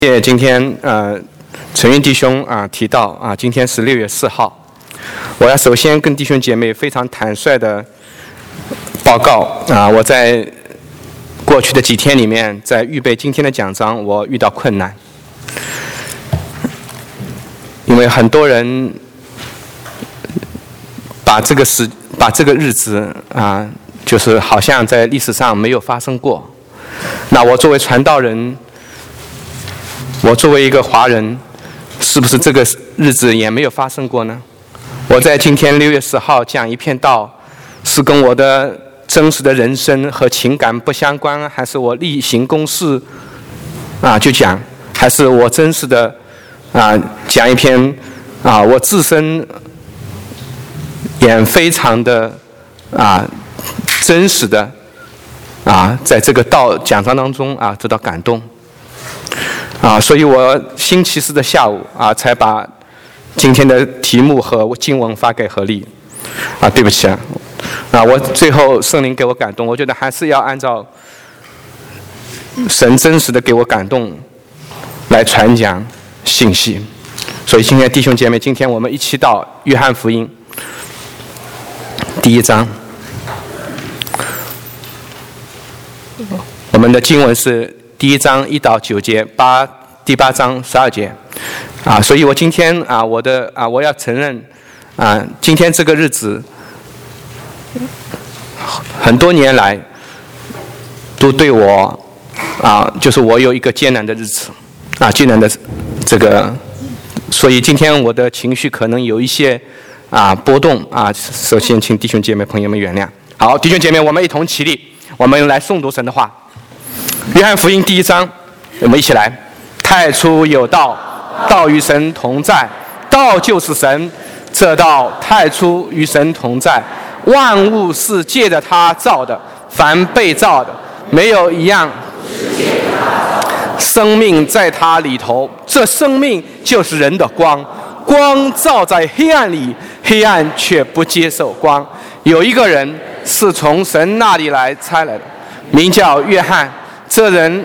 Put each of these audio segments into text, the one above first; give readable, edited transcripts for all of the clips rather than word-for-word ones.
谢今天陈云弟兄提到今天是6月4号，我要首先跟弟兄姐妹非常坦率的报告我在过去的几天里面，在预备今天的讲章，我遇到困难，因为很多人把这个日子就是好像在历史上没有发生过。那我作为传道人，我作为一个华人，是不是这个日子也没有发生过呢？我在今天6月10号讲一篇道，是跟我的真实的人生和情感不相关，还是我例行公事就讲，还是我真实的讲一篇我自身也非常的真实的在这个道讲章当中得到感动所以我星期四的下午才把今天的题目和经文发给何丽对不起我最后圣灵给我感动，我觉得还是要按照神真实的给我感动来传讲信息。所以今天弟兄姐妹，今天我们一起到约翰福音第1章，我们的经文是第1章1到9节，第8章12节所以我今天我要承认今天这个日子很多年来都对我就是我有一个艰难的日子艰难的这个，所以今天我的情绪可能有一些波动首先请弟兄姐妹朋友们原谅。好，弟兄姐妹，我们一同起立，我们来诵读神的话。约翰福音第1章，我们一起来。太初有道，道与神同在，道就是神，这道太初与神同在，万物是借着他造的，凡被造的没有一样生命在他里头，这生命就是人的光，光照在黑暗里，黑暗却不接受光。有一个人是从神那里来差来的，名叫约翰，这人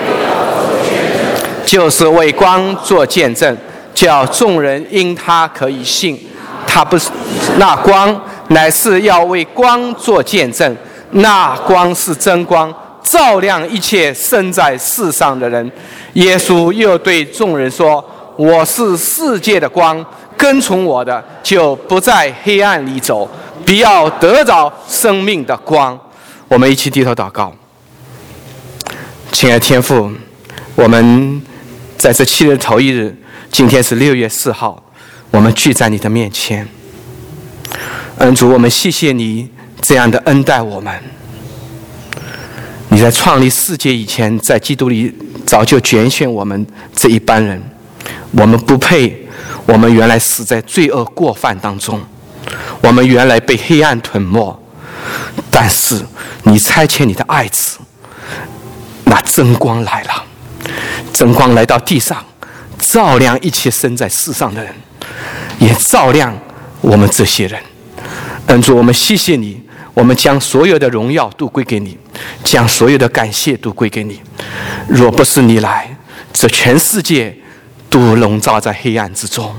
就是为光做见证，叫众人因他可以信。他不是那光，乃是要为光做见证。那光是真光，照亮一切生在世上的人。耶稣又对众人说：我是世界的光，跟从我的就不在黑暗里走，必要得着生命的光。我们一起低头祷告。亲爱的天父，我们在这7日头一日，今天是6月4号，我们聚在你的面前。主，我们谢谢你这样的恩待我们。你在创立世界以前，在基督里早就拣选我们这一班人，我们不配，我们原来死在罪恶过犯当中，我们原来被黑暗吞没，但是你差遣你的爱子，那真光来了，真光来到地上，照亮一切生在世上的人，也照亮我们这些人。主，我们谢谢你，我们将所有的荣耀都归给你，将所有的感谢都归给你。若不是你来，这全世界都笼罩在黑暗之中，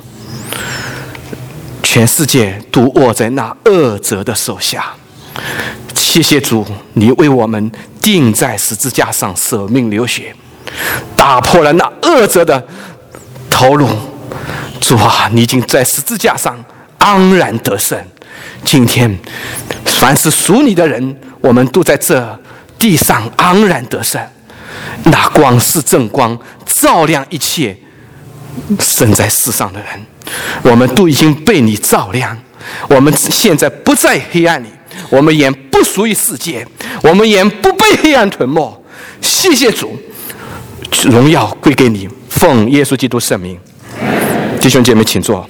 全世界都握在那恶者的手下。谢谢主，你为我们钉在十字架上舍命流血，打破了那恶者的头颅。主啊，你已经在十字架上安然得胜。今天凡是属你的人，我们都在这地上安然得胜。那光是正光，照亮一切生在世上的人，我们都已经被你照亮。我们现在不在黑暗里，我们也不属于世界，我们也不被黑暗吞没。谢谢主，荣耀归给你，奉耶稣基督圣名。弟兄姐妹请坐。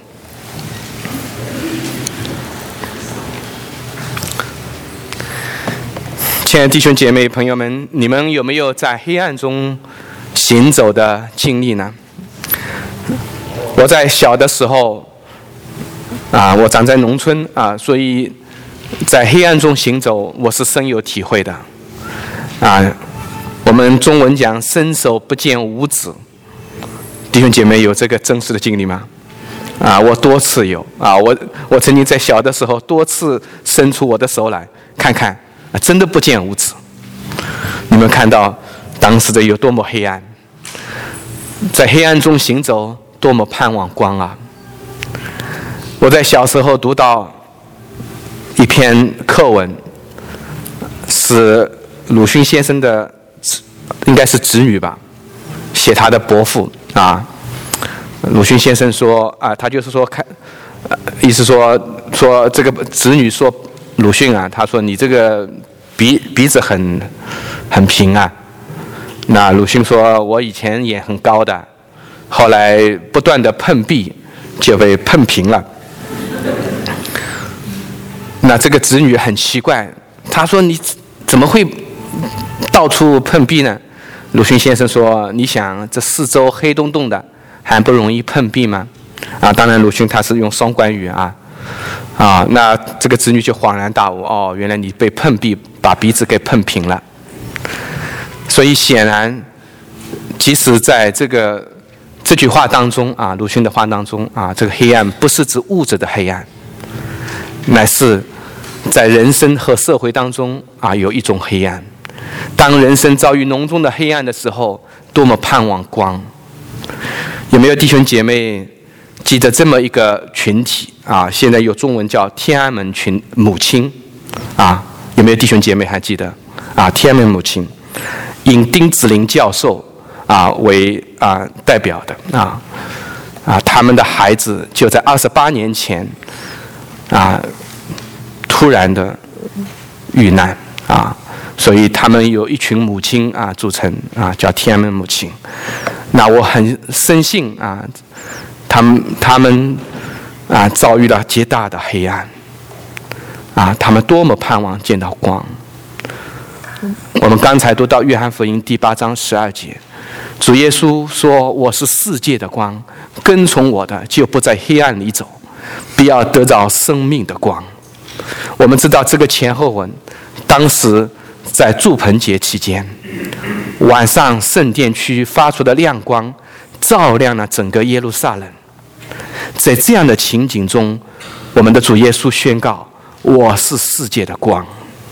亲爱的弟兄姐妹朋友们，你们有没有在黑暗中行走的经历呢？我在小的时候我长在农村所以在黑暗中行走，我是深有体会的我们中文讲伸手不见五指弟兄姐妹有这个真实的经历吗？我多次有我曾经在小的时候多次伸出我的手来看看，真的不见五指。你们看到当时的有多么黑暗，在黑暗中行走，多么盼望光啊！我在小时候读到一篇课文，是鲁迅先生的，应该是侄女吧，写他的伯父啊。鲁迅先生说他就是说意思说这个侄女说鲁迅他说你这个鼻子很平啊。那鲁迅说我以前也很高的，后来不断的碰壁就被碰平了。那这个侄女很奇怪，她说你怎么会到处碰壁呢？鲁迅先生说你想这四周黑洞洞的还不容易碰壁吗？当然鲁迅他是用双关语那这个侄女就恍然大悟，原来你被碰壁把鼻子给碰平了。所以显然即使在这句话当中鲁迅的话当中这个黑暗不是指物质的黑暗，乃是在人生和社会当中有一种黑暗。当人生遭遇浓重的黑暗的时候，多么盼望光。有没有弟兄姐妹记得这么一个群体现在有中文叫天安门母亲有没有弟兄姐妹还记得天安门母亲，以丁子霖教授为代表的他们的孩子就在28年前突然的遇难所以他们有一群母亲组成叫天安门母亲。那我很深信他们遭遇了极大的黑暗他们多么盼望见到光。我们刚才读到约翰福音第8章12节，主耶稣说我是世界的光，跟从我的就不在黑暗里走，必要得到生命的光。我们知道这个前后文，当时在住棚节期间，晚上圣殿区发出的亮光照亮了整个耶路撒冷。在这样的情景中，我们的主耶稣宣告我是世界的光。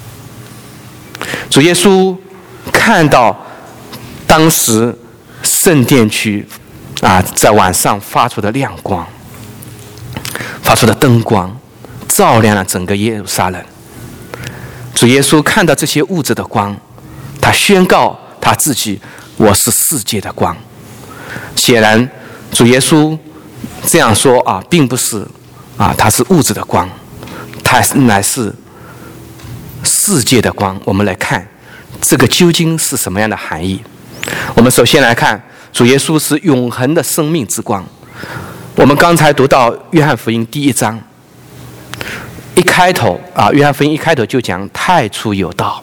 主耶稣看到当时圣殿区在晚上发出的亮光，发出的灯光照亮了整个耶路撒冷。主耶稣看到这些物质的光，他宣告他自己我是世界的光。显然主耶稣这样说并不是他是物质的光，他乃是世界的光。我们来看这个究竟是什么样的含义。我们首先来看主耶稣是永恒的生命之光。我们刚才读到约翰福音第1章一开头约翰福音一开头就讲太初有道。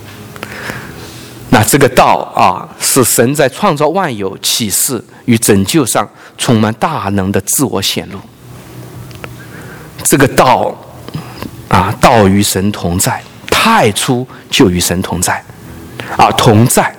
那这个道是神在创造万有启示与拯救上充满大能的自我显露。这个道道与神同在，太初就与神同在同在。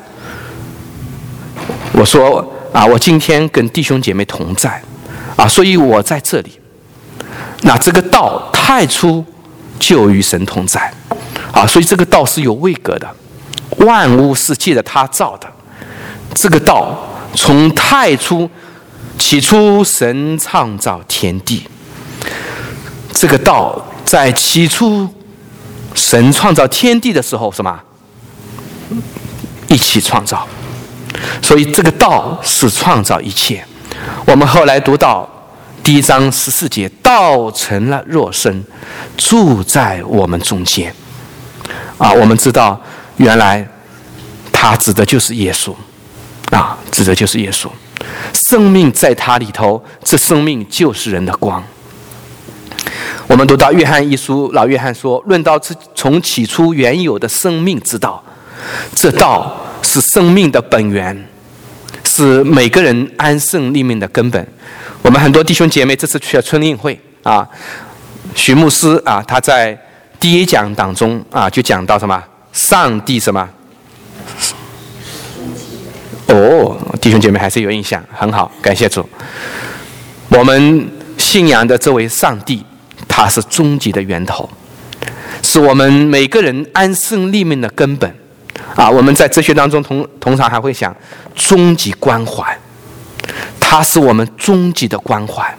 我说我今天跟弟兄姐妹同在所以我在这里。那这个道太初就与神同在所以这个道是有位格的，万物是借着他造的。这个道从太初，起初神创造天地。这个道在起初神创造天地的时候什么一起创造，所以这个道是创造一切。我们后来读到第1章14节，道成了肉身，住在我们中间我们知道原来他指的就是耶稣指的就是耶稣。生命在他里头，这生命就是人的光。我们读到约翰一书，老约翰说，论到从起初原有的生命之道，这道是生命的本源，是每个人安身立命的根本。我们很多弟兄姐妹这次去了春令会徐牧师他在第1讲当中就讲到什么上帝什么哦，弟兄姐妹还是有印象，很好，感谢主。我们信仰的这位上帝，他是终极的源头，是我们每个人安身立命的根本。我们在哲学当中通常还会想终极关怀，它是我们终极的关怀。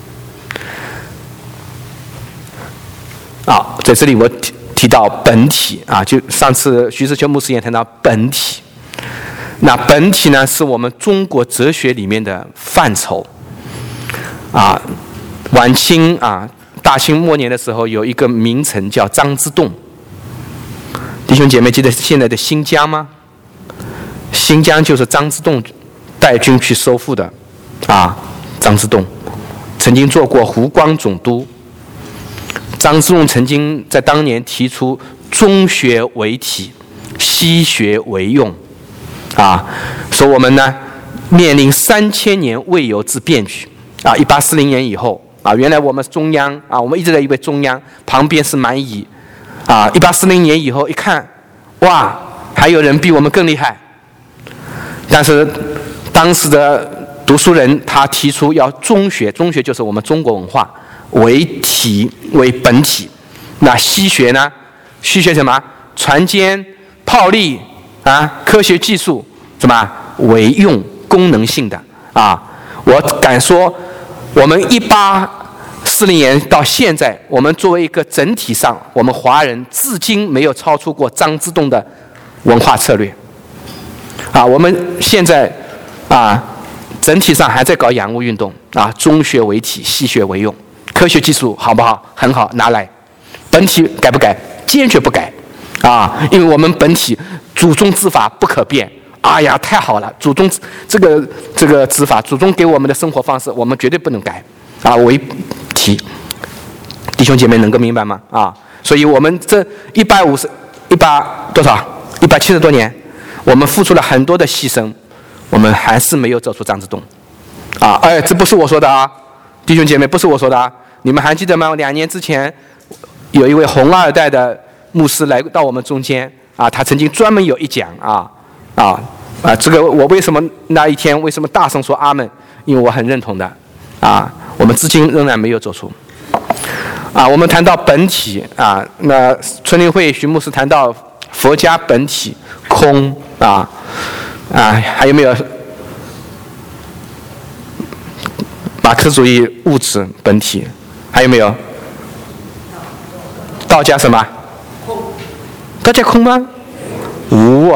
在这里我提到本体就上次徐世秋牧师也谈到本体。那本体呢，是我们中国哲学里面的范畴。晚清大清末年的时候，有一个名臣叫张之洞。弟兄姐妹记得现在的新疆吗？新疆就是张之洞带军去收复的张之洞曾经做过湖广总督。张之洞曾经在当年提出中学为体，西学为用说我们呢面临3000年未有之变局1840年以后原来我们中央我们一直在以为中央旁边是蛮夷1840年以后一看，哇，还有人比我们更厉害。但是当时的读书人他提出要中学就是我们中国文化为体为本体。那西学呢？西学什么？船坚炮利科学技术什么为用功能性的我敢说，我们1840年到现在，我们作为一个整体上，我们华人至今没有超出过张之洞的文化策略我们现在整体上还在搞洋务运动中学为体，西学为用，科学技术好不好？很好，拿来。本体改不改？坚决不改因为我们本体祖宗之法不可变。太好了，祖宗这个之法，祖宗给我们的生活方式，我们绝对不能改为体。弟兄姐妹能够明白吗？所以我们这170多年，我们付出了很多的牺牲，我们还是没有走出张之洞这不是我说的弟兄姐妹，不是我说的你们还记得吗？2年之前有一位红二代的牧师来到我们中间他曾经专门有一讲这个我为什么那一天为什么大声说阿们？因为我很认同的我们至今仍然没有走出我们谈到本体那春林会徐牧师谈到佛家本体空还有没有马克思主义物质本体？还有没有道家什么？道家空吗？无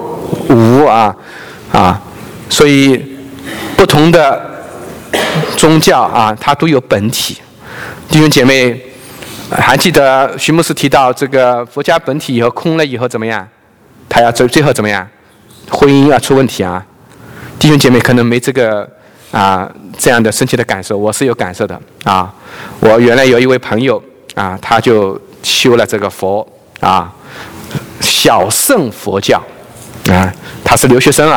所以不同的宗教它都有本体。弟兄姐妹还记得徐牧师提到这个佛家本体以后空了以后怎么样？他要最后怎么样？婚姻要出问题弟兄姐妹可能没这个这样的深切的感受，我是有感受的我原来有一位朋友他就修了这个佛小乘佛教他是留学生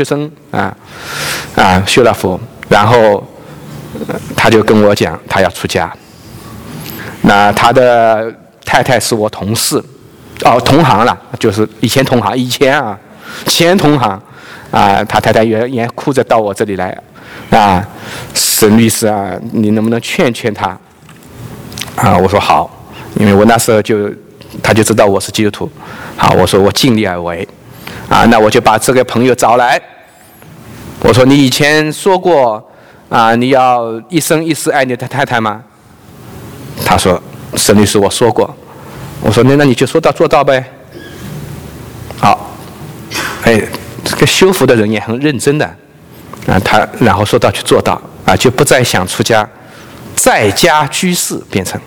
修了佛，然后他就跟我讲他要出家。那他的太太是我同事同行了，就是以前同行前同行他太太也哭着到我这里来沈律师你能不能劝他我说好，因为我那时候他就知道我是基督徒我说我尽力而为那我就把这个朋友找来，我说你以前说过你要一生一世爱你的太太吗？他说沈律师我说过。我说那你就说到做到呗。好，这个修福的人也很认真的他然后说到去做到就不再想出家，在家居士变成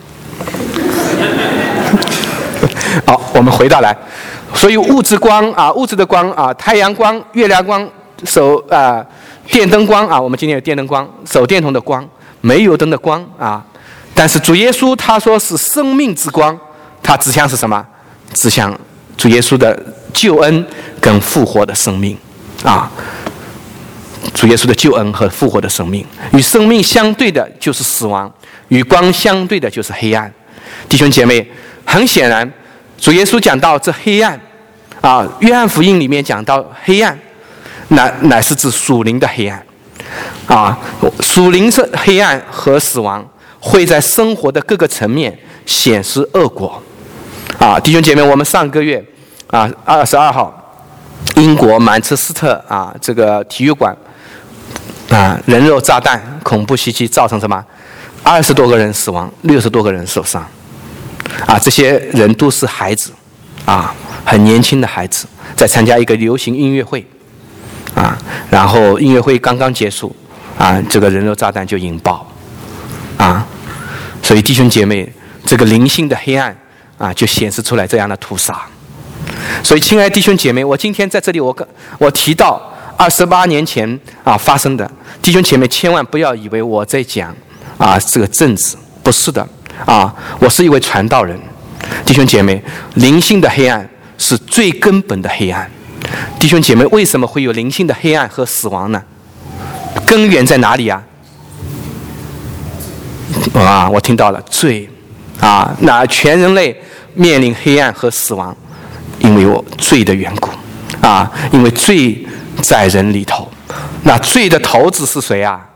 好，我们回到来，所以物质光物质的光太阳光、月亮光、电灯光我们今天有电灯光、手电筒的光、煤油灯的光但是主耶稣他说是生命之光，他指向是什么？指向主耶稣的救恩跟复活的生命主耶稣的救恩和复活的生命，与生命相对的就是死亡，与光相对的就是黑暗。弟兄姐妹，很显然主耶稣讲到这黑暗约翰福音里面讲到黑暗乃是指属灵的黑暗啊。属灵是黑暗和死亡会在生活的各个层面显示恶果啊。弟兄姐妹，我们上个月啊22号，英国曼彻斯特啊这个体育馆啊人肉炸弹恐怖袭击，造成什么20多个人死亡，60多个人受伤啊。这些人都是孩子啊，很年轻的孩子，在参加一个流行音乐会啊，然后音乐会刚刚结束啊，这个人肉炸弹就引爆啊。所以弟兄姐妹，这个灵性的黑暗啊，就显示出来这样的屠杀。所以亲爱的弟兄姐妹，我今天在这里我提到28年前啊发生的，弟兄姐妹千万不要以为我在讲啊这个政治，不是的啊，我是一位传道人。弟兄姐妹，灵性的黑暗是最根本的黑暗。弟兄姐妹，为什么会有灵性的黑暗和死亡呢？根源在哪里啊？啊，我听到了罪啊，那全人类面临黑暗和死亡，因为我罪的缘故啊，因为罪在人里头。那罪的头子是谁啊？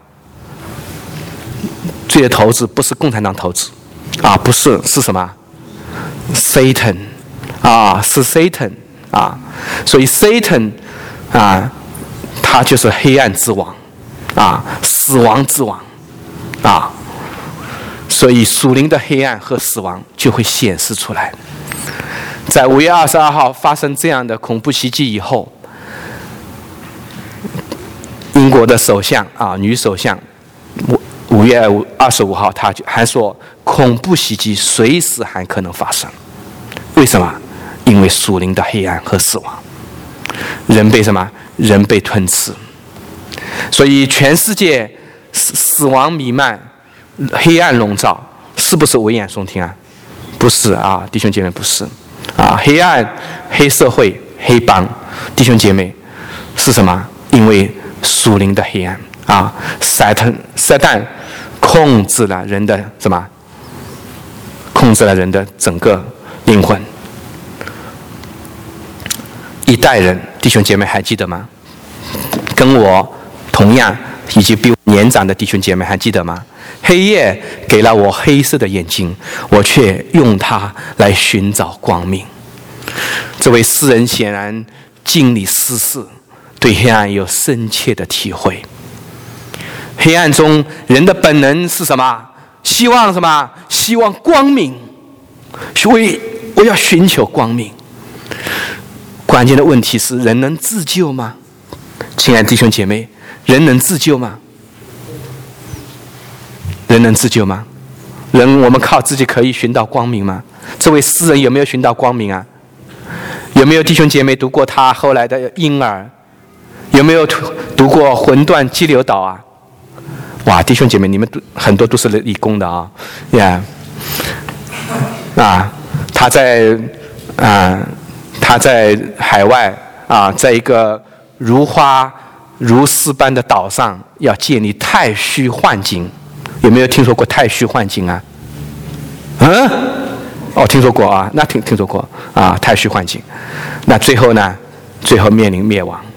罪的头子不是共产党头子啊，不是，是什么 ？Satan 啊，是 Satan 啊，所以 Satan 啊，他就是黑暗之王啊，死亡之王啊。所以属灵的黑暗和死亡就会显示出来。在5月22号发生这样的恐怖袭击以后，英国的首相啊，女首相5月25号，她就还说恐怖袭击随时还可能发生。为什么？因为属灵的黑暗和死亡，人被什么？人被吞吃。所以全世界死亡弥漫，黑暗笼罩，是不是危言耸听啊？不是啊，弟兄姐妹，不是啊。黑暗、黑社会、黑帮，弟兄姐妹，是什么？因为属灵的黑暗啊，撒旦控制了人的什么？控制了人的整个灵魂。一代人，弟兄姐妹还记得吗？跟我同样以及比我年长的弟兄姐妹还记得吗？黑夜给了我黑色的眼睛，我却用它来寻找光明。这位诗人显然经历世事，对黑暗有深切的体会。黑暗中人的本能是什么？希望什么？希望光明。所以我要寻求光明。关键的问题是：人能自救吗？亲爱的弟兄姐妹，人能自救吗？人能自救吗？我们靠自己可以寻到光明吗？这位诗人有没有寻到光明啊？有没有弟兄姐妹读过他后来的婴儿？有没有读过《魂断激流岛》啊？哇，弟兄姐妹，你们很多都是理工的啊，呀、啊，他在海外啊，在一个如花如丝般的岛上，要建立太虚幻境。有没有听说过太虚幻境啊？哦，听说过啊，那听说过啊，太虚幻境。那最后呢？最后面临灭亡。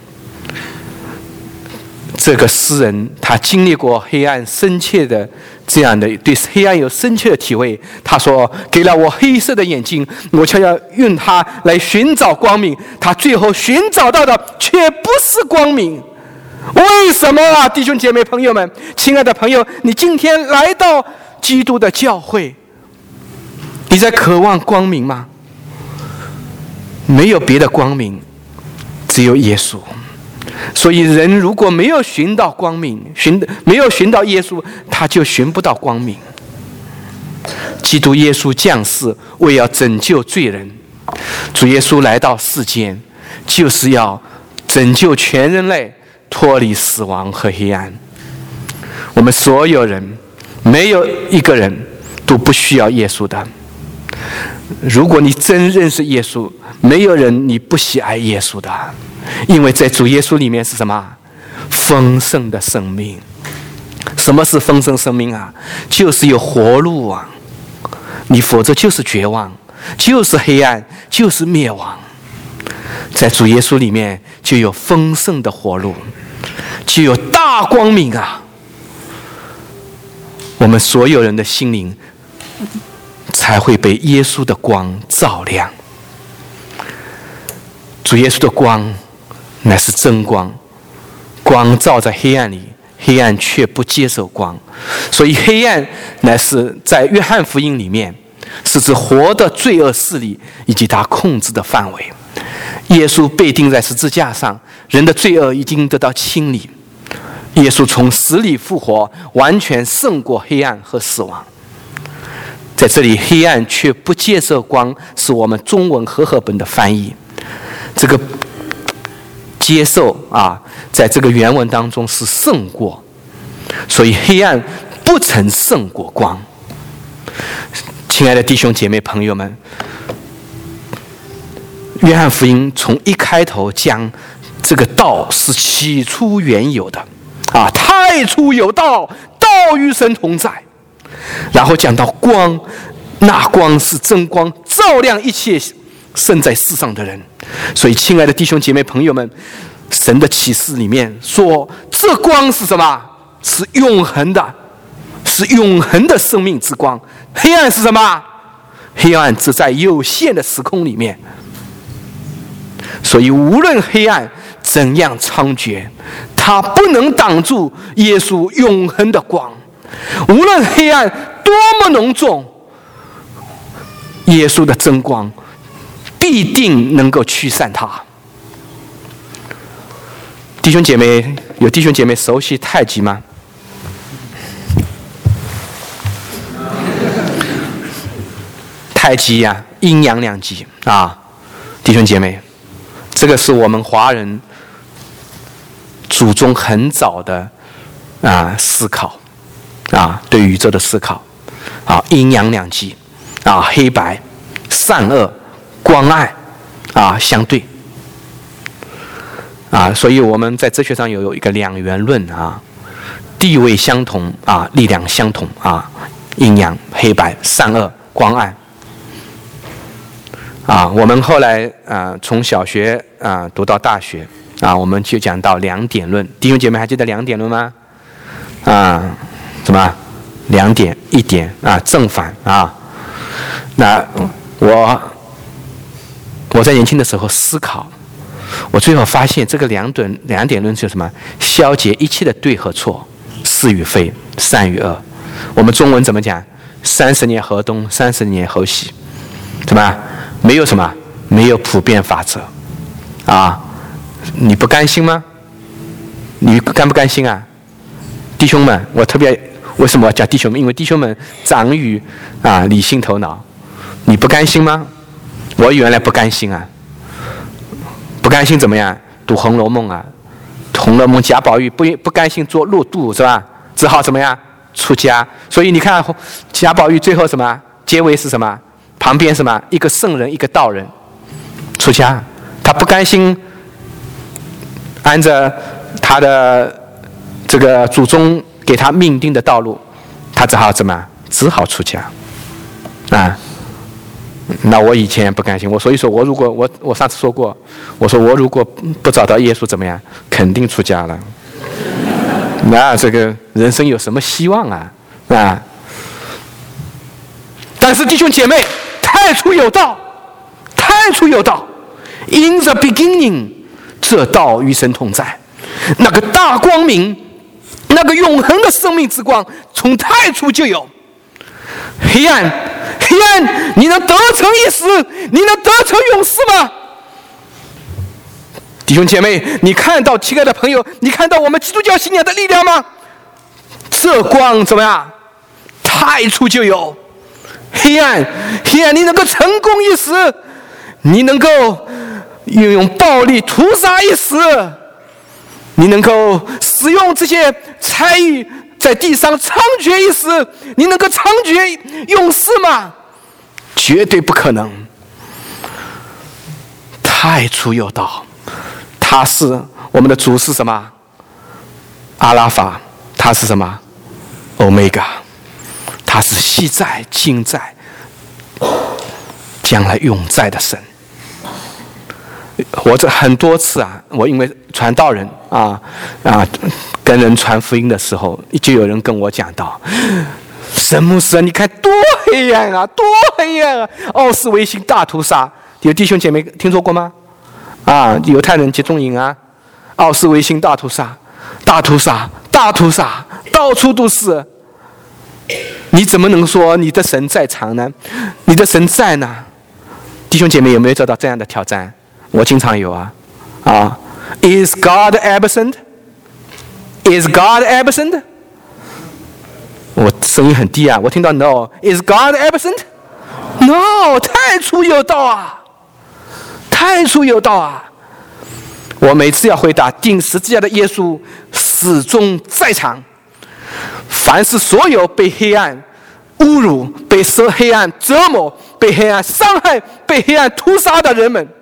这个诗人他经历过黑暗深切的这样的对黑暗有深切的体会。他说：“给了我黑色的眼睛，我却要用它来寻找光明。”他最后寻找到的却不是光明。为什么啊，弟兄姐妹朋友们，亲爱的朋友，你今天来到基督的教会，你在渴望光明吗？没有别的光明，只有耶稣。所以人如果没有寻到光明，没有寻到耶稣，他就寻不到光明。基督耶稣降世，为要拯救罪人。主耶稣来到世间，就是要拯救全人类脱离死亡和黑暗。我们所有人，没有一个人都不需要耶稣的。如果你真认识耶稣，没有人你不喜爱耶稣的，因为在主耶稣里面是什么？丰盛的生命。什么是丰盛生命啊？就是有活路啊！你否则就是绝望，就是黑暗，就是灭亡。 在主耶稣里面就有丰盛的活路，就有大光明啊！我们所有人的心灵才会被耶稣的光照亮。主耶稣的光乃是真光，光照在黑暗里，黑暗却不接受光，所以黑暗乃是在约翰福音里面是指活的罪恶势力以及他控制的范围。耶稣被钉在十字架上，人的罪恶已经得到清理，耶稣从死里复活，完全胜过黑暗和死亡。在这里，黑暗却不接受光，是我们中文和合本的翻译。这个接受啊，在这个原文当中是胜过，所以黑暗不曾胜过光。亲爱的弟兄姐妹朋友们，约翰福音从一开头讲这个道是起初原有的啊，太初有道，道与神同在。然后讲到光，那光是真光，照亮一切生在世上的人。所以亲爱的弟兄姐妹朋友们，神的启示里面说，这光是什么？是永恒的，是永恒的生命之光。黑暗是什么？黑暗只在有限的时空里面。所以无论黑暗怎样猖獗，它不能挡住耶稣永恒的光。无论黑暗多么浓重，耶稣的真光必定能够驱散它。弟兄姐妹，有弟兄姐妹熟悉太极吗？太极呀，阴阳两极啊，弟兄姐妹，这个是我们华人祖宗很早的思考啊，对宇宙的思考啊，阴阳两极啊，黑白、善恶、光暗啊相对啊，所以我们在哲学上有一个两元论啊，地位相同啊，力量相同啊，阴阳、黑白、善恶、光暗。我们后来从小学读到大学我们就讲到两点论。弟兄姐妹还记得两点论吗？什么？两点、一点正反那我在年轻的时候思考，我最后发现这个两点论是什么？消解一切的对和错，是与非，善与恶。我们中文怎么讲？30年河东，30年河西，什么？没有什么，没有普遍法则你不甘心吗？你甘不甘心啊？弟兄们，我特别为什么要讲弟兄们？因为弟兄们长于理性头脑。你不甘心吗？我原来不甘心不甘心怎么样？读《红楼梦》红楼梦贾宝玉不甘心做陆渡是吧？只好怎么样？出家。所以你看贾宝玉最后什么？结尾是什么？旁边什么？一个圣人，一个道人，出家。他不甘心按着他的这个祖宗给他命定的道路，他只好怎么？只好出家那我以前不甘心，所以说我如果我上次说过，我说我如果不找到耶稣怎么样？肯定出家了。那这个人生有什么希望但是弟兄姐妹，太初有道，太初有道 ，In the beginning， 这道与神同在，那个大光明，那个永恒的生命之光，从太初就有。黑暗，你能得逞一时？你能得逞永世吗？弟兄姐妹，你看到亲爱的朋友，你看到我们基督教信仰的力量吗？这光怎么样？太初就有。黑暗，你能够成功一时，你能够运用暴力屠杀一时，你能够使用这些才艺在地上猖獗一时，你能够猖獗永世吗？绝对不可能。太初有道，他是我们的主是什么？阿拉法，他是什么？欧米伽。他是昔在、今在、将来永在的神。 我这很多次啊，我因为传道人跟人传福音的时候，就有人跟我讲到，神牧师，你看多黑暗啊，多黑暗啊！奥斯维辛大屠杀，有弟兄姐妹听说过吗？犹太人集中营啊，奥斯维辛大屠杀，大屠杀，到处都是。你怎么能说你的神在场呢？你的神在呢？弟兄姐妹有没有遭到这样的挑战？我经常有啊。Is God absent? Is God absent? 我声音很低啊，我听到 No. Is God absent? No， 太初有道啊，太初有道啊！我每次要回答，钉十字架的耶稣始终在场。凡是所有被黑暗侮辱、被黑暗折磨、被黑暗伤害、被黑暗屠杀的人们，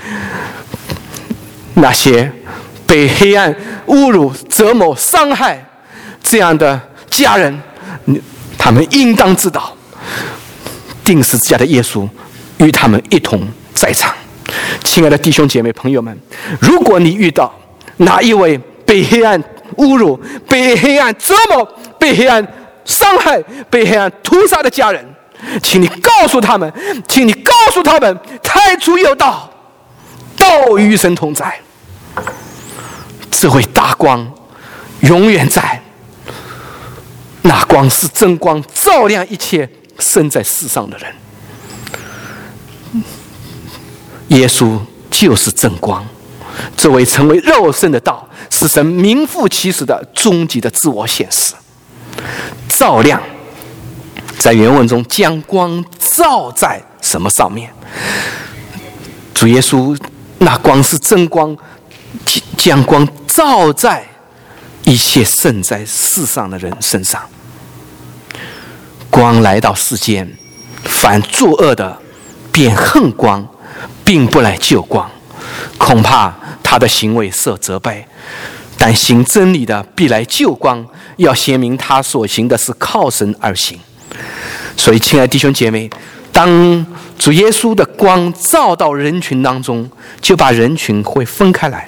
那些被黑暗侮辱、折磨、伤害这样的家人，他们应当知道，钉十字架的耶稣与他们一同在场。亲爱的弟兄姐妹朋友们，如果你遇到哪一位被黑暗侮辱、被黑暗折磨、被黑暗伤害、被黑暗屠杀的家人，请你告诉他们，太初有道，道与神同在，这位大光永远在，那光是真光，照亮一切生在世上的人。耶稣就是真光，这位成为肉身的道，是神名副其实的终极的自我显示。照亮，在原文中将光照在什么上面？主耶稣那光是真光，将光照在一切生在世上的人身上。光来到世间，凡作恶的便恨光，并不来救光，恐怕他的行为受责备。但行真理的必来救光，要显明他所行的是靠神而行。所以亲爱的弟兄姐妹，当主耶稣的光照到人群当中，就把人群会分开来，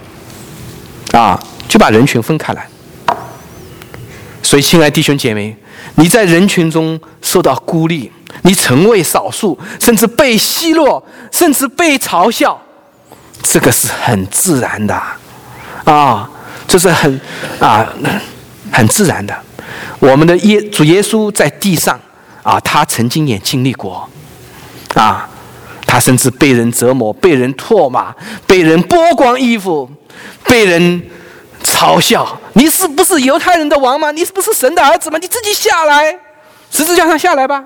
所以亲爱的弟兄姐妹，你在人群中受到孤立，你成为少数，甚至被奚落，甚至被嘲笑，这个是很自然的这是很自然的。我们的主耶稣在地上他曾经也经历过他甚至被人折磨，被人唾骂，被人剥光衣服，被人嘲笑。你是不是犹太人的王吗？你是不是神的儿子吗？你自己下来，十字架上下来吧。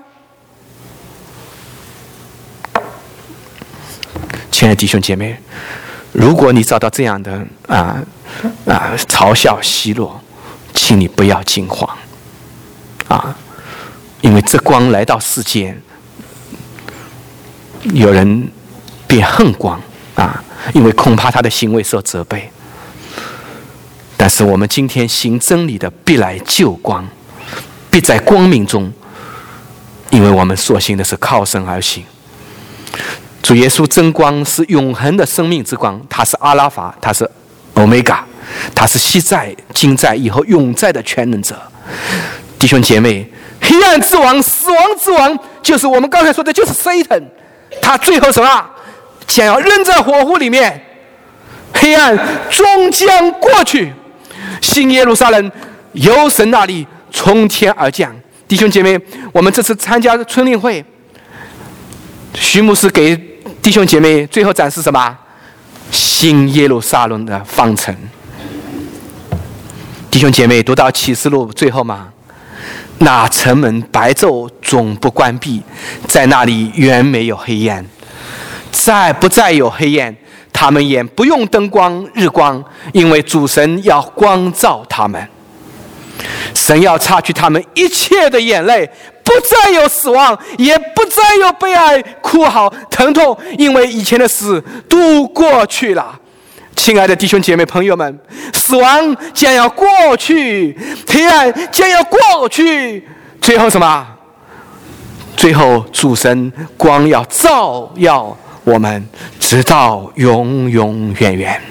亲爱的弟兄姐妹，如果你遭到这样的嘲笑奚落，请你不要惊慌因为这光来到世间，有人便恨光因为恐怕他的行为受责备。但是我们今天行真理的必来救光，必在光明中，因为我们所行的是靠神而行。主耶稣真光是永恒的生命之光，他是阿拉法，他是欧米伽，他是昔在、今在、以后永在的全能者。弟兄姐妹，黑暗之王、死亡之王，就是我们刚才说的，就是 Satan。他最后什么？将要扔在火湖里面，黑暗终将过去，新耶路撒冷由神那里从天而降。弟兄姐妹，我们这次参加春令会，徐牧师给弟兄姐妹最后展示什么？新耶路撒冷的方程。弟兄姐妹，读到启示录最后吗？那城门白昼总不关闭，在那里原没有黑暗，不再有黑暗，他们也不用灯光日光，因为主神要光照他们。神要擦去他们一切的眼泪，不再有死亡，也不再有悲哀、哭嚎、疼痛，因为以前的事都过去了。亲爱的弟兄姐妹朋友们，死亡将要过去，黑暗将要过去，最后什么？最后主神光要照耀我们， 直到永永远远。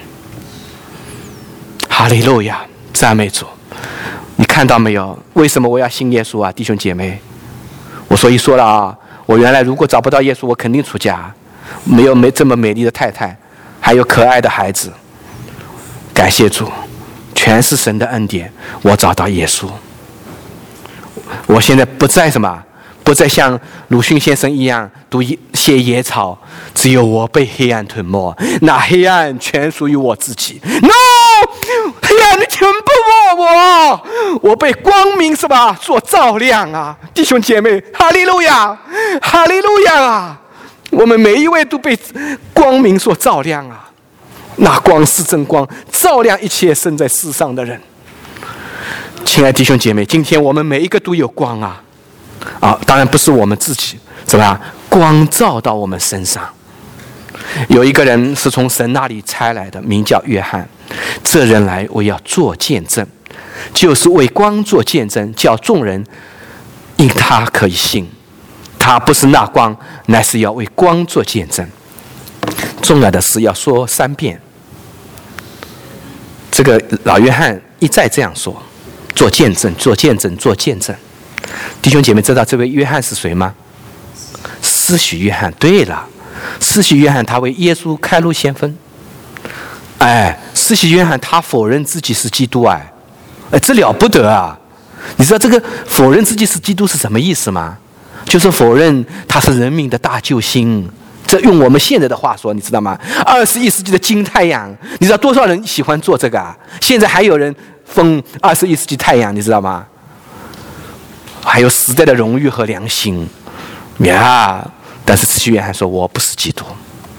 哈利路亚，赞美主！你看到没有？为什么我要信耶稣啊，弟兄姐妹？我所以说了啊，我原来如果找不到耶稣，我肯定出家，没这么美丽的太太，还有可爱的孩子。感谢主，全是神的恩典，我找到耶稣。我现在不再什么，不再像鲁迅先生一样读写野草，只有我被黑暗吞没，那黑暗全属于我自己。No， 黑暗你吞不没我被光明什么所照亮啊！弟兄姐妹，哈利路亚，哈利路亚啊！我们每一位都被光明所照亮啊！那光是真光，照亮一切生在世上的人。亲爱的弟兄姐妹，今天我们每一个都有光啊！当然不是我们自己，怎么样？光照到我们身上。有一个人是从神那里差来的，名叫约翰。这人来为要做见证，就是为光做见证，叫众人因他可以信。他不是那光，乃是要为光做见证。重要的是要说3遍。这个老约翰一再这样说：做见证，做见证，做见证。弟兄姐妹，知道这位约翰是谁吗？施洗约翰。对了，施洗约翰他为耶稣开路先锋。施洗约翰他否认自己是基督。这了不得啊！你知道这个否认自己是基督是什么意思吗？就是否认他是人民的大救星。这用我们现在的话说，你知道吗？21世纪的金太阳，你知道多少人喜欢做这个啊？现在还有人封21世纪太阳，你知道吗？还有时代的荣誉和良心呀！但是施洗约翰说：“我不是基督。”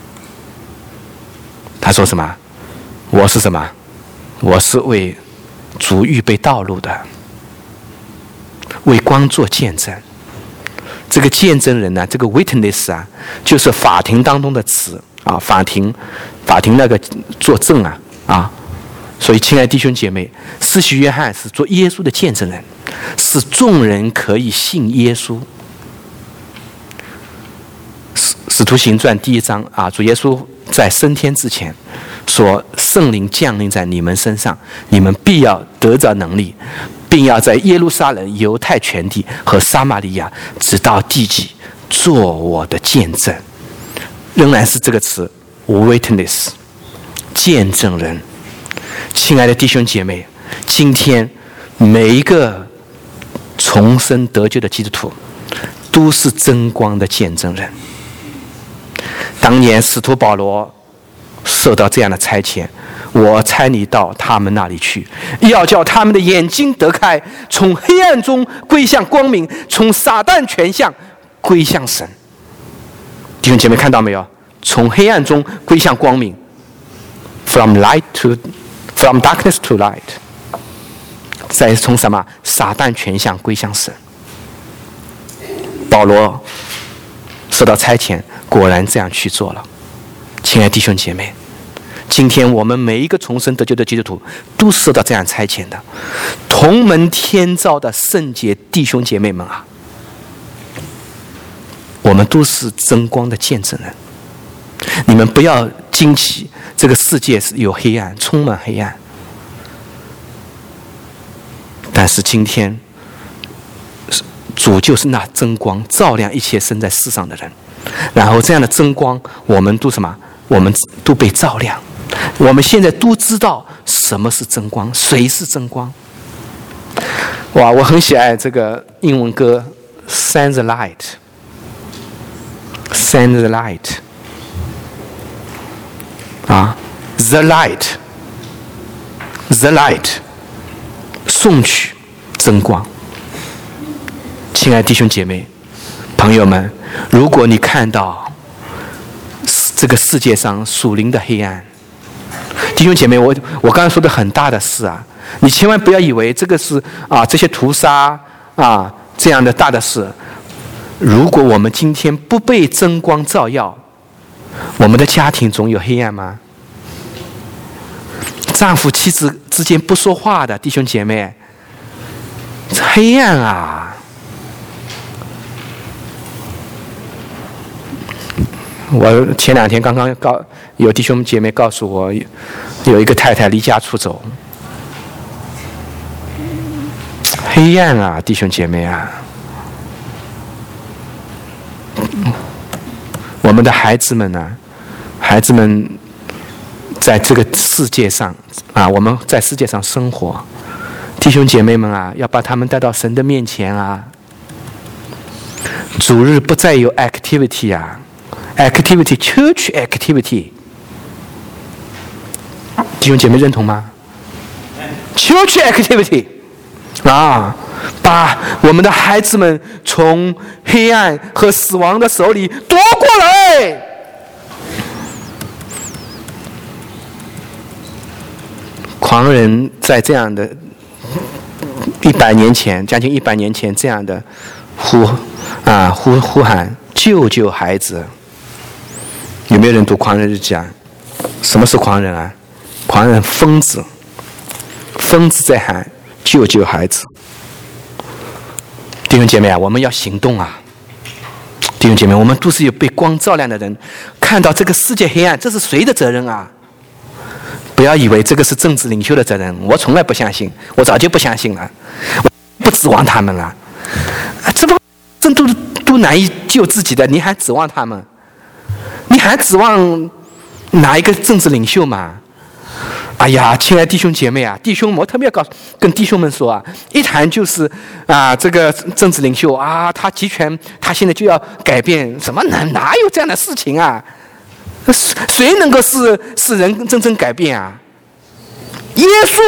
他说什么？我是什么？我是为主预备道路的，为光做见证。这个见证人呢，这个 witness 啊，就是法庭当中的词啊，法庭那个作证啊。所以，亲爱的弟兄姐妹，施洗约翰是做耶稣的见证人，使众人可以信耶稣。使徒行传1章啊，主耶稣在升天之前说：“圣灵降临在你们身上，你们必要得着能力，并要在耶路撒冷、犹太全地和撒玛利亚，直到地极，做我的见证。”仍然是这个词 ，witness， 见证人。亲爱的弟兄姐妹，今天每一个重生得救的基督徒，都是真光的见证人。当年使徒保罗受到这样的差遣：“我差你到他们那里去，要叫他们的眼睛得开，从黑暗中归向光明，从撒旦权下归向神。”弟兄姐妹看到没有？从黑暗中归向光明 ，from darkness to light。再从什么？撒旦权下归向神。保罗受到差遣，果然这样去做了。亲爱的弟兄姐妹，今天我们每一个重生得救的基督徒都受到这样差遣的，同门天造的圣洁弟兄姐妹们啊，我们都是真光的见证人。你们不要惊奇，这个世界是有黑暗，充满黑暗。但是今天，主就是那真光，照亮一切生在世上的人。然后这样的真光，我们都什么？我们都被照亮。我们现在都知道什么是真光，谁是真光。哇，我很喜爱这个英文歌《Shine the Light》，Shine the Light。The light， 送去真光。亲爱的弟兄姐妹、朋友们，如果你看到这个世界上属灵的黑暗，弟兄姐妹，我刚才说的很大的事啊，你千万不要以为这个是这些屠杀这样的大的事。如果我们今天不被真光照耀，我们的家庭总有黑暗吗？丈夫妻子之间不说话的弟兄姐妹，黑暗啊！ 我前2天刚刚有弟兄姐妹告诉我，有一个太太离家出走。黑暗啊，弟兄姐妹啊！我们的孩子们呢？孩子们在这个世界上啊，我们在世界上生活，弟兄姐妹们啊，要把他们带到神的面前啊。主日不再有 activity 啊 ，activity church activity， 弟兄姐妹认同吗 ？church activity。啊，把我们的孩子们从黑暗和死亡的手里夺过来。狂人在这样的100年前，将近100年前这样的呼喊救救孩子。有没有人读狂人日记啊？什么是狂人啊？狂人疯子，疯子在喊救救孩子。弟兄姐妹啊，我们要行动啊！弟兄姐妹，我们都是有被光照亮的人，看到这个世界黑暗，这是谁的责任啊？不要以为这个是政治领袖的责任，我从来不相信，我早就不相信了，我不指望他们了。这帮人都难以救自己的，你还指望他们？你还指望哪一个政治领袖吗？哎呀，亲爱的弟兄姐妹啊，弟兄们，我特别要跟弟兄们说啊，一谈就是这个政治领袖啊，他集权，他现在就要改变，什么哪有这样的事情啊？谁能够使人真正改变啊？耶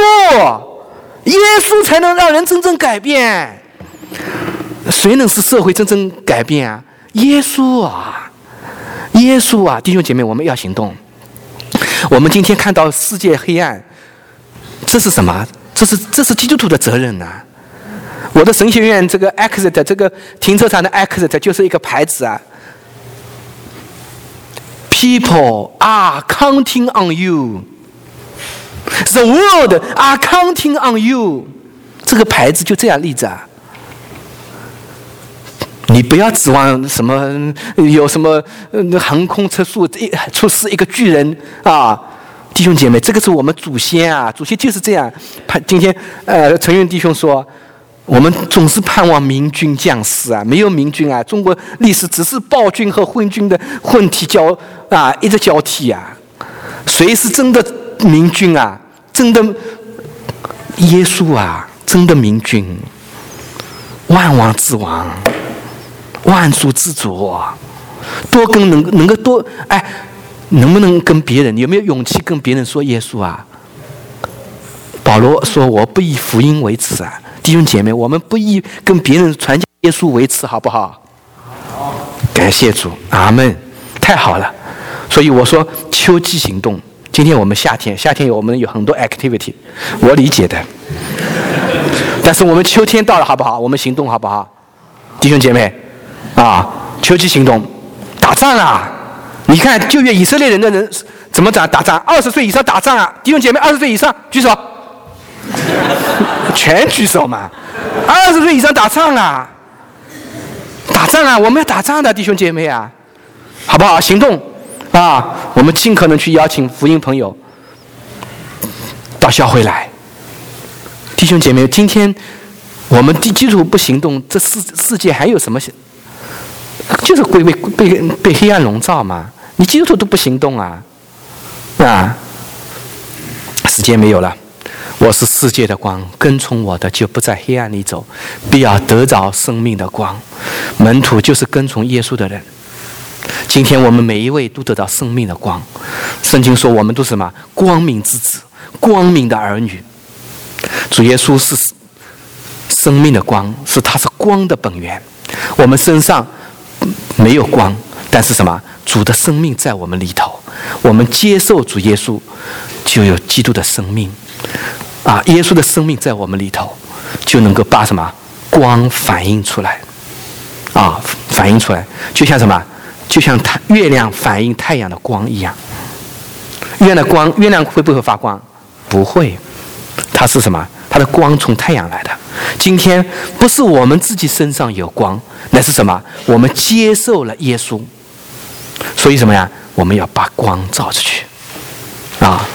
稣才能让人真正改变。谁能使社会真正改变啊？耶稣啊，弟兄姐妹，我们要行动。我们今天看到世界黑暗，这是什么？这是基督徒的责任呐、啊。我的神学院这个 exit 这个停车场的 exit 就是一个牌子啊。People are counting on you. The world are counting on you. 这个牌子就这样立着。你不要指望什么有什么航空车速出事一个巨人啊，弟兄姐妹，这个是我们祖先啊，祖先就是这样。今天陈云弟兄说，我们总是盼望明君降世啊，没有明君啊，中国历史只是暴君和昏君的混体一直交替啊。谁是真的明君啊？真的耶稣啊，真的明君，万王之王。万主之主，多跟能够多能不能跟别人有没有勇气跟别人说耶稣啊？保罗说：“我不以福音为耻啊！”弟兄姐妹，我们不以跟别人传讲耶稣为耻，好不好？感谢主，阿们，太好了。所以我说秋季行动。今天我们夏天我们有很多 activity， 我理解的。但是我们秋天到了，好不好？我们行动好不好？弟兄姐妹。秋季行动，打仗啊！你看救援以色列人的人怎么打仗？20岁以上打仗啊！弟兄姐妹，20岁以上举手，全举手嘛！20岁以上打仗啊！打仗啊！我们要打仗的，弟兄姐妹啊，好不好？行动啊！我们尽可能去邀请福音朋友到教会来。弟兄姐妹，今天我们基督徒不行动，这世界还有什么？就是被黑暗笼罩嘛，你基督徒都不行动啊！时间没有了，我是世界的光，跟从我的就不在黑暗里走，必要得着生命的光。门徒就是跟从耶稣的人。今天我们每一位都得到生命的光。圣经说我们都是什么？光明之子，光明的儿女。主耶稣是生命的光，他是光的本源。我们身上没有光，但是什么？主的生命在我们里头，我们接受主耶稣，就有基督的生命耶稣的生命在我们里头，就能够把什么光反映出来反映出来，就像什么？就像月亮反映太阳的光一样。月亮会不会发光？不会，它是什么？它的光从太阳来的。今天不是我们自己身上有光，乃是什么？我们接受了耶稣， 所以什么呀？我们要把光照出去啊！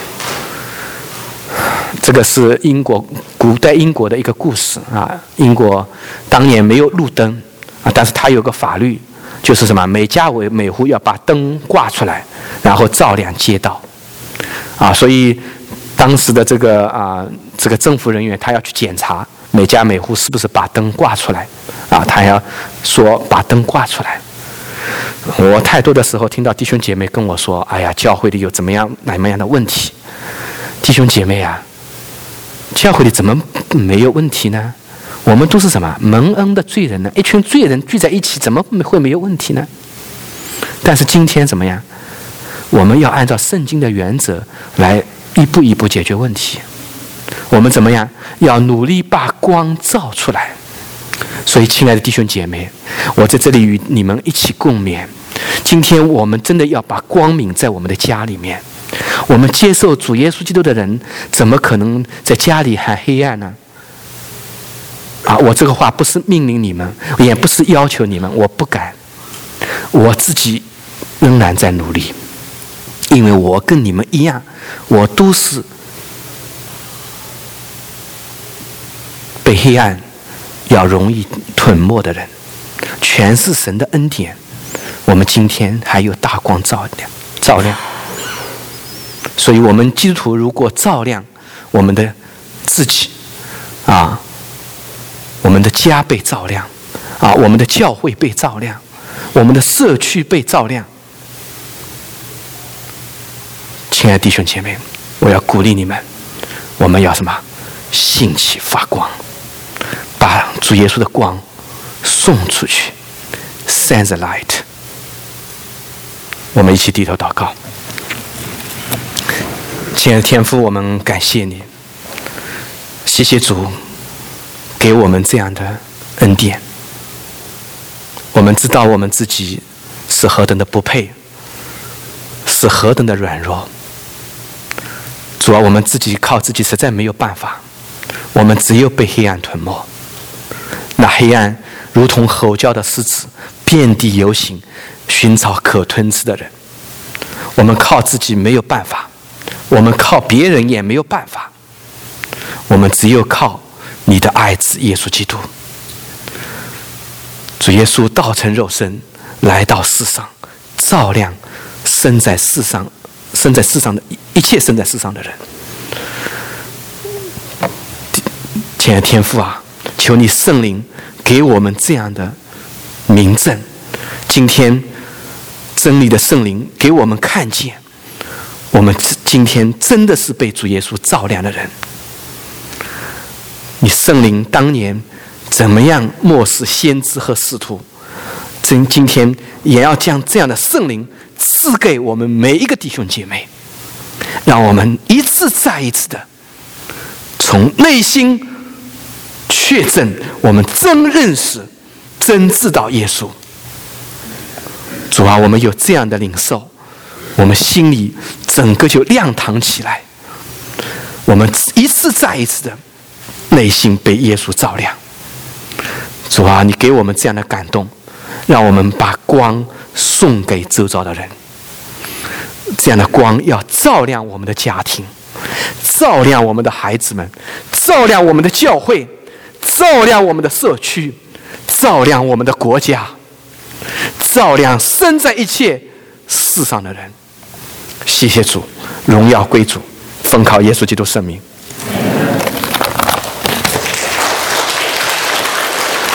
这个是古代英国的一个故事啊。英国当年没有路灯啊，但是它有个法律，就是什么？每家每户要把灯挂出来，然后照亮街道啊。所以当时的这个政府人员他要去检查每家每户是不是把灯挂出来啊，他要说把灯挂出来。我太多的时候听到弟兄姐妹跟我说：“哎呀，教会里有怎么样的问题。”弟兄姐妹啊，教会里怎么没有问题呢？我们都是什么蒙恩的罪人呢？一群罪人聚在一起，怎么会没有问题呢？但是今天怎么样？我们要按照圣经的原则来一步一步解决问题。我们怎么样？要努力把光照出来。所以，亲爱的弟兄姐妹，我在这里与你们一起共勉。今天我们真的要把光明在我们的家里面。我们接受主耶稣基督的人，怎么可能在家里还黑暗呢？我这个话不是命令你们，也不是要求你们，我不敢。我自己仍然在努力，因为我跟你们一样，我都是被黑暗要容易吞没的人。全是神的恩典，我们今天还有大光照亮。所以我们基督徒如果照亮我们的自己我们的家被照亮我们的教会被照亮，我们的社区被照亮。亲爱的弟兄姐妹，我要鼓励你们，我们要什么？兴起发光，把主耶稣的光送出去。 Send the light。 我们一起低头祷告。亲爱的天父，我们感谢你，谢谢主给我们这样的恩典。我们知道我们自己是何等的不配，是何等的软弱。主啊，我们自己靠自己实在没有办法，我们只有被黑暗吞没。那黑暗如同吼叫的狮子，遍地游行，寻找可吞吃的人。我们靠自己没有办法，我们靠别人也没有办法，我们只有靠你的爱子耶稣基督。主耶稣道成肉身来到世上，照亮生在世上的一切生在世上的人。亲爱的天父啊，求你圣灵给我们这样的明证。今天真理的圣灵给我们看见，我们今天真的是被主耶稣照亮的人。你圣灵当年怎么样漠视先知和使徒，今天也要将这样的圣灵赐给我们每一个弟兄姐妹，让我们一次再一次的从内心确证我们真认识真知道耶稣。主啊，我们有这样的领受，我们心里整个就亮堂起来，我们一次再一次的内心被耶稣照亮。主啊，你给我们这样的感动，让我们把光送给周遭的人。这样的光要照亮我们的家庭，照亮我们的孩子们，照亮我们的教会，照亮我们的社区，照亮我们的国家，照亮身在一切世上的人。谢谢主，荣耀归主，奉靠耶稣基督圣名。